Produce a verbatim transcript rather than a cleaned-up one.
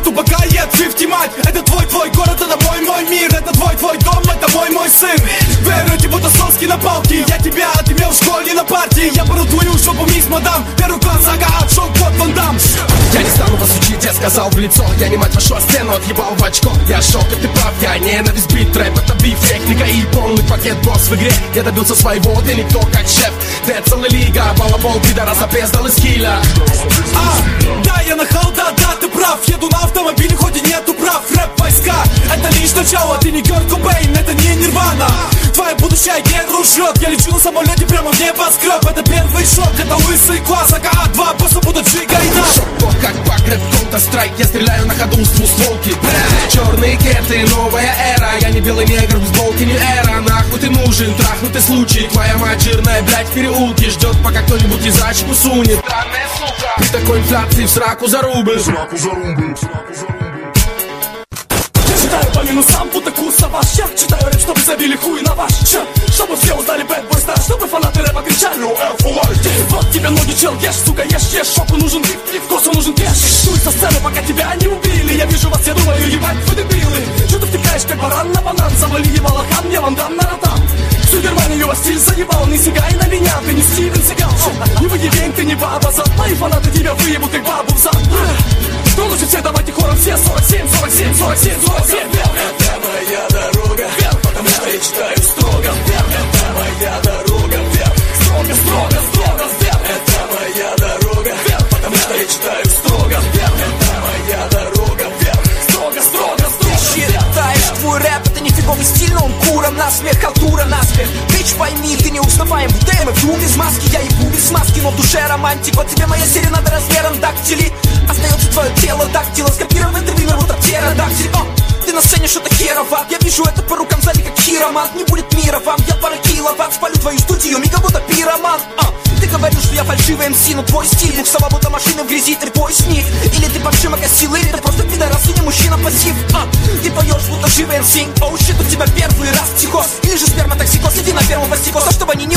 тупокает, фифти мать. Это твой, твой город, это мой, мой мир. Это твой, твой дом, это мой, мой сын. Веруйте, будто соски на палке. Я тебя отымел в школе на партии. Я пору твою жопу, мисс мадам. Первый класс, ага, отшел кот Ван Дам. Я не стану вас учить, я сказал в лицо. Я не мать вашу, а стену отъебал в очко. Я шок, и ты прав, я ненависть бит. Рэп это биф, техника и полный пакет. Босс в игре, я добился своего. Ты никто как шеф, ты целая лига. Балабол, пидорас, опездал из киля. А, да, я нахал, да, да, ты прав. Еду на автомобиле, хоть и нету прав. Рэп войска, это лишь начало. Ты не Кёрт Кобейн, это не Нирвана. Твоя будущая геру жрет. Я лечу на самолете прямо в небоскреб. Это первый шок, это лысый класс. АКА два, просто будут Джига и нас. Шок, как пак, рэп, Counter-Strike. Я стреляю на ходу с двустволки. Черные кеты, новая эра. Я не белый негр, в сболке не эра. Нахуй ты нужен, трахнутый случай. Твоя мать жирная, блядь, в переулке. Ждет, пока кто-нибудь из ачку сунет. Странная сука. При такой инфляции в сраку за рубль. Сраку за рубль. Читаю по минусам, будто курс на ваш. Я читаю рэп, чтобы забили хуй на ваш чат. Чтобы все узнали Bad Boy Star, чтобы фанаты рэпа кричали No F O R T. Вот тебе ноги, чел, ешь, сука, ешь, ешь. Шоку нужен биф, и вкусу нужен кеш. Шуй со сцены, пока тебя не убили. Я вижу вас, я думаю, ебать, вы дебилы. Чё ты втекаешь, как баран на банан? Завали ебало хан, я вам дам на ротам. Супермен ее стиль заебал, не сигай на меня, ты не Стивен Сигал. Не выебень, ты не баба, зад. Мои фанаты тебя выебут, как бабу в зад. Кто лучше всех, давайте хором все. Сорок семь, сорок семь, сорок семь, сорок семь. Это моя дорога вверх, потому что я читаю строго вверх. Это моя дорога вверх, строго, строго, строго вверх. Это моя дорога вверх, потому что я читаю строго вверх. Это моя дорога вверх, строго, строго, строго. Ты считаешь, твой рэп это не фиговый стиль, но он куром насмех, халтура насмех. Бич, пойми, ты не узнаваем в ДМ, фу без маски, я ебу без маски, но в душе романтик. Вот тебе моя серенада размером дактили. Остается твое тело дактила, скопировано ты вымер, вот птеродактиль. О, ты на сцене что-то херово. Я вижу это по рукам сзади, как хиромант. Не будет мира вам, я пара киловатт. Спалю твою студию, мега будто пироман. О, ты говоришь, что я фальшивый эм си, но твой стиль буксова будто машина в грязи, ты твой сник. Или ты паршиво косил, или ты просто пидорас, и не мужчина пассив. О, ты поешь, будто живый эм си. Оу, щит, у тебя первый раз психоз. Или же сперматоксикоз, иди на первого пастикоса, чтобы они